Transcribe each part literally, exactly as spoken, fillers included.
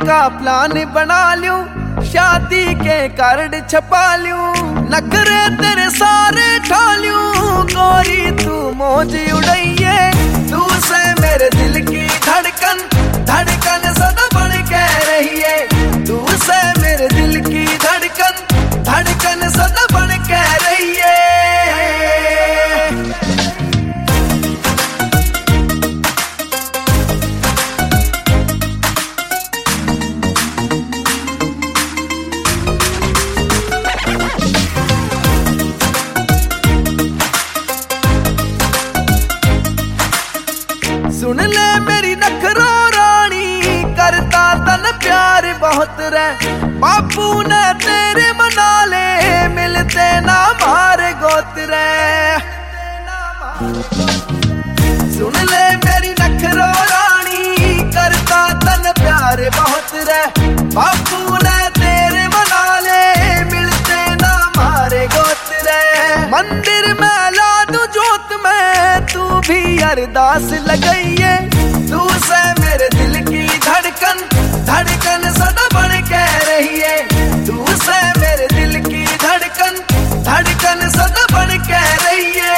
का प्लान बना लूं, शादी के कार्ड छपा लूं, नखरे तेरे सारे ठा लूं, गोरी तू मौज उड़ाइए, तू से मेरे दिल की धड़कन धड़कन सदा बन के रहिए, तू से मेरे दिल की धड़कन धड़कन सदा बन के रहिए। सुन ले मेरी नखरो रानी, करता तन प्यार बहुत रे, बापू ने तेरे मना ले, मिलते ना मारे गोत रे। सुन ले मेरी नखरो रानी, करता तन प्यार बहुत रे, बापू ने तेरे मना ले, मिलते ना मारे गोत रे। मंदिर में ला दूं जोत में, तू भी अरदास लगाइए, तू से मेरे दिल की धड़कन धड़कन सदा बन के रहिए, तू से मेरे दिल की धड़कन धड़कन सदा बन के रहिए।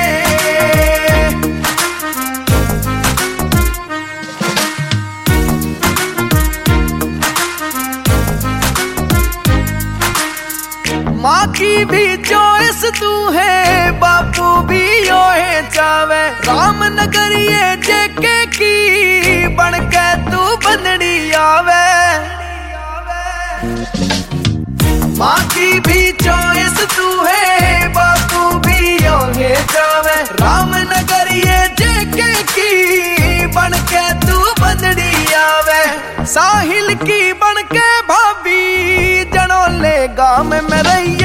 माँ की भी चॉइस तू है, बापू भी योहे चावे, रामनगर ये जेके की बन के तू बंदड़ी आवे। माँ की भी चॉइस तू है, बापू भी योहे चावे, रामनगर ये जेके की बन के तू बंदड़ी आवे। साहिल की बन के भाभी जनोले गाँव में रही,